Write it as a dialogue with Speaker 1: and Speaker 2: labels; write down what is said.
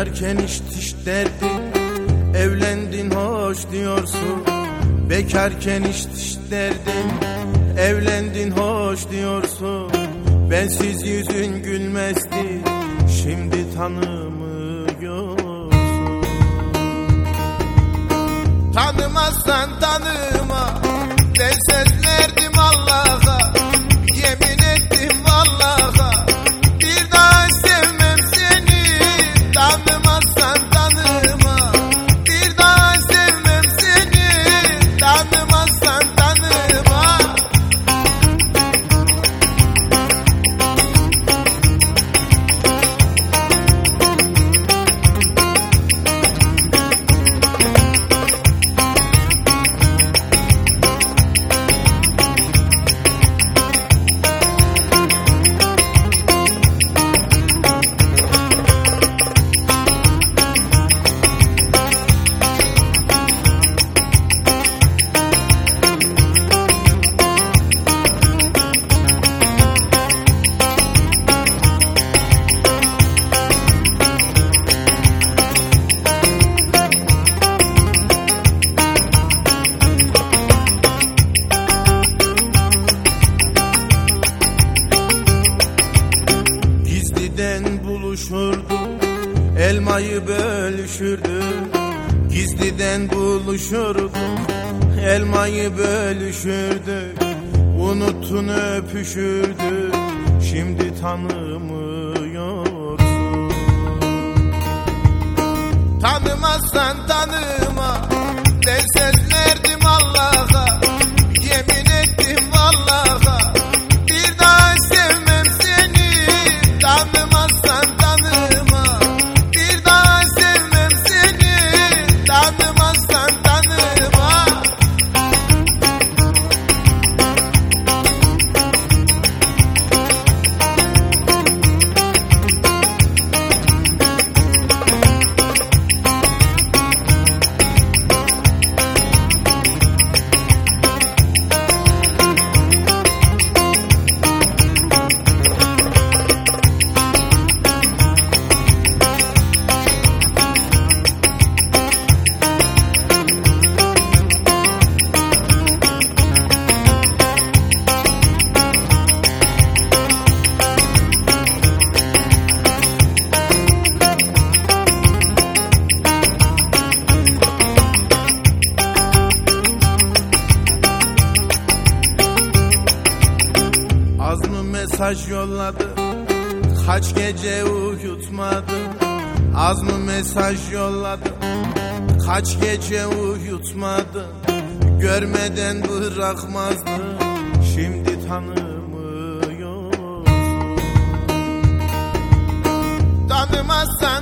Speaker 1: Bekarken iş derdi, evlendin hoş diyorsun. Bekarken iş derdi, evlendin hoş diyorsun. Bensiz yüzün gülmezdi, şimdi tanımıyorsun. Tanımazsan tanıma, ben söz verdim Allah'a. Yemin ettim vallaha, bir daha sevmem seni. Tanımazsan tanıma, bir daha sevmem seni. Tanımazsan tanıma. Buluşurdu, elmayı bölüşürdü. Gizliden buluşurdu, elmayı bölüşürdü. Unuttun öpüşürdü, şimdi tanımıyorsun. Tanımazsan tanıma, ben söz verdim Allah'a. Yemin ettim vallaha, bir daha sevmem seni. Tanımazsan tanıma, bir daha sevmem seni. Tanımazsan tanıma. Az mı mesaj yolladı, kaç gece uyutmadı. Az mı mesaj yolladı, kaç gece uyutmadı. Görmeden bırakmazdı, şimdi tanımıyorsun. Tanımazsan